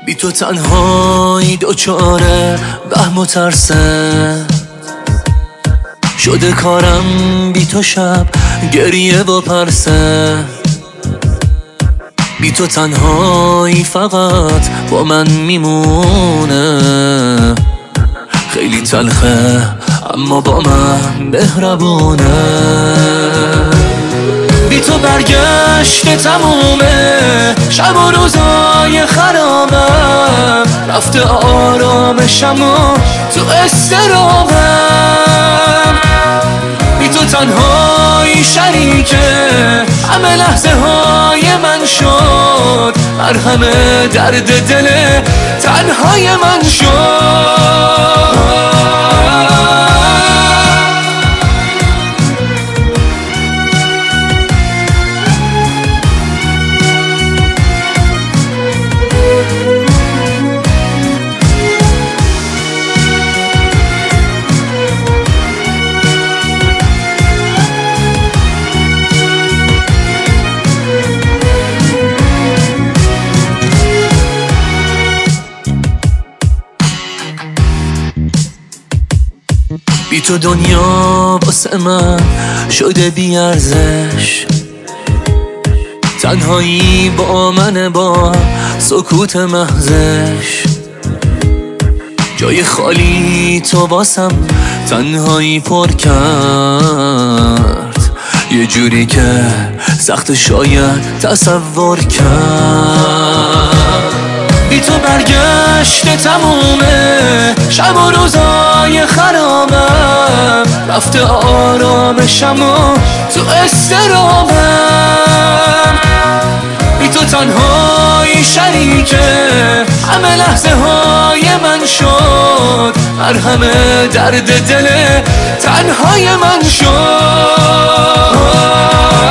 بی تو تنهایی دوچاره وهم و ترسه شده کارم بی تو شب گریه و پرسه بی تو تنهایی فقط با من میمونه خیلی تلخه اما با من مهربونه بی تو برگشته تمومه شب و روزای خرابم رفته آرامشم و تو استرابم بی تو تنهایی شریکه همه لحظه های من شد مرهم درد دل تنهای من شد بی تو دنیا واسه من شده بی ارزش تنهایی با من با سکوت محضش جای خالی تو واسم تنهایی پر کرد یه جوری که سخت شاید تصور کرد بی تو برگشته تمومه شب و روزای خرابم رفته آرامشم و تو استرابم بی تو تنهایی شریکه همه لحظه های من شد مرهم درد دل تنهای من شد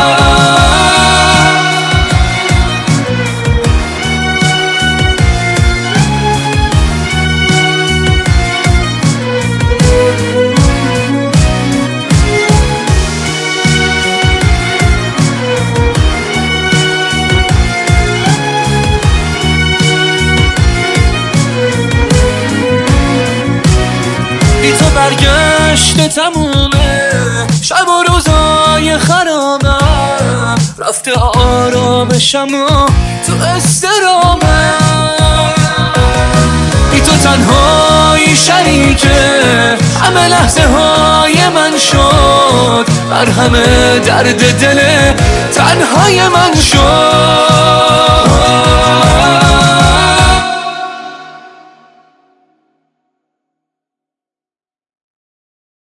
بی تو برگشته تمومه شب و روزای خرابم رفته آرامشم و تو استرابم بی تو تنهایی شریکه همه لحظه های من شد مرهم درد دل تنهای من شد